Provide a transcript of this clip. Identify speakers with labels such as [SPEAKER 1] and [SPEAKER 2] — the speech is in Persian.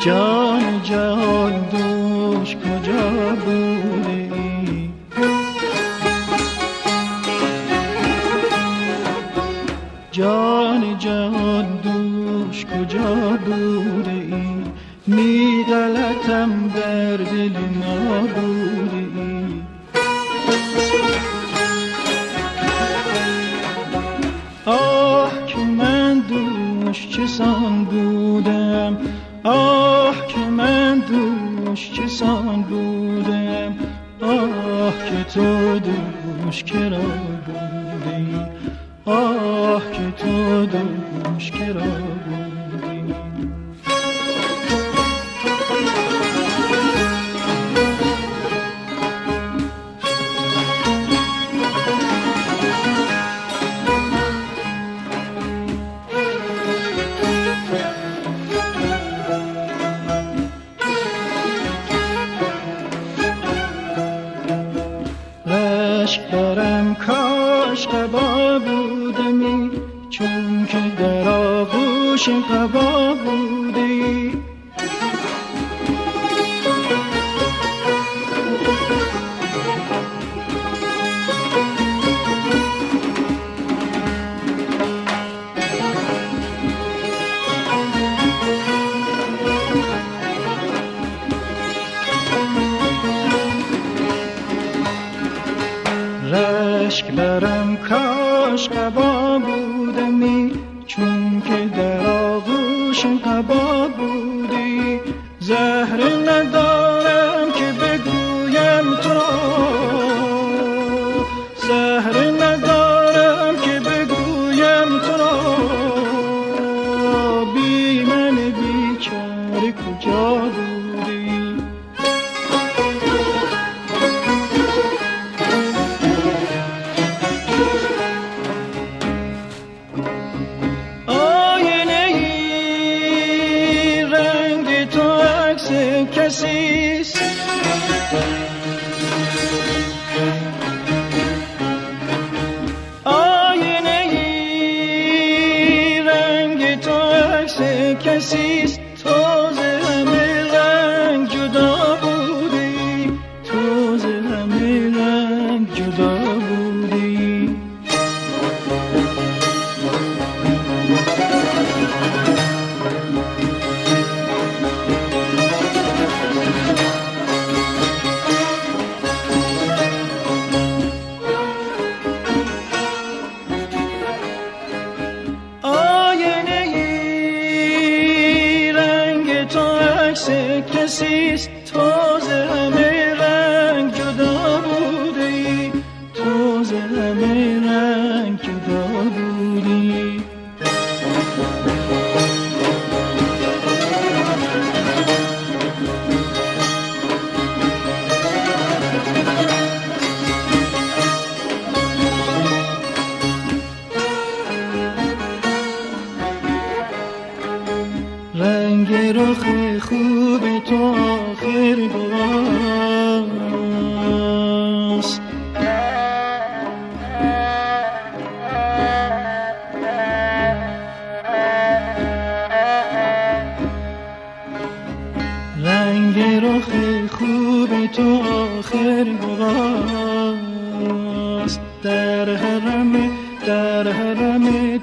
[SPEAKER 1] جان جهان دوش کجا بوده ای؟ جان جهان دوش کجا بوده ای؟ می غلطم بر دل نابوده ای. آه که من دوش چسان بودم، آه که من دوش چسان بودم، آه که تو دوش کرا بوده ای، آه که تو دوش کرا بوده ای. رشک دارم کاش قبا بودمی، چون که در آغوش قبا بودی. رشک دارم کاش قبا بودمی، چون که در آغوش قبا بودی. زهر ندارم که بگویم تو را، زهر ندارم که بگویم تو را، بی من بیچاره کجا بودی. کسیست آینه ای رنگ تو عکس کسیست، تو ز همه رنگ جدا بودی، تو ز همه رنگ جدا بودی. کسیست تو ز همه رنگ جدا بودی، تو ز همه رنگ جدا بودی. رنگ رخ خوب تو آخر باست، رنگ رخ خوب تو آخر باست. در حرم